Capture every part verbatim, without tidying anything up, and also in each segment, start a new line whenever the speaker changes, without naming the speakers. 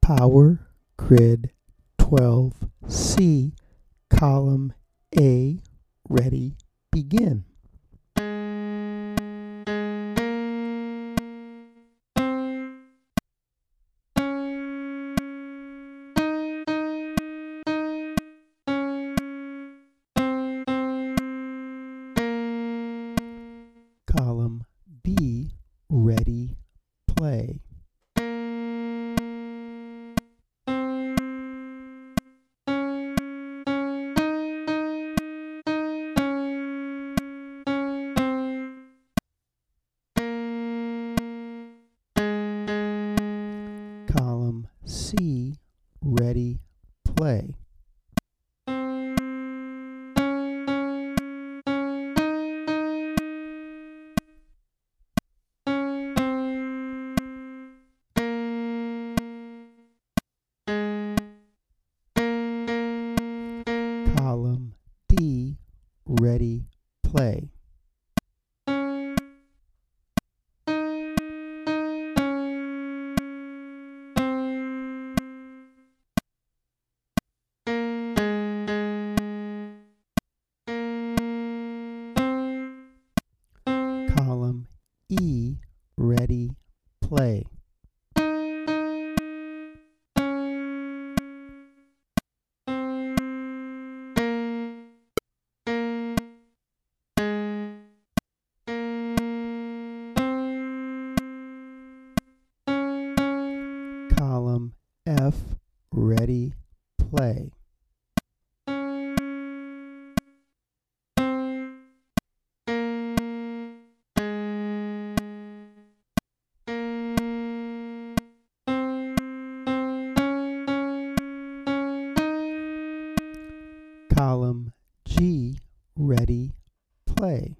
Power Grid twelve C, column A, ready, begin. Column B, ready, play. Column C, ready, play. Column D, ready, play. Column E, ready, play. Column F, ready, play. Column G, ready, play.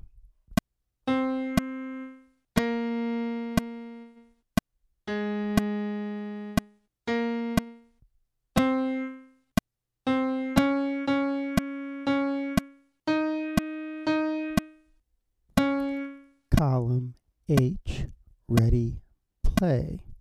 Column H, ready, play.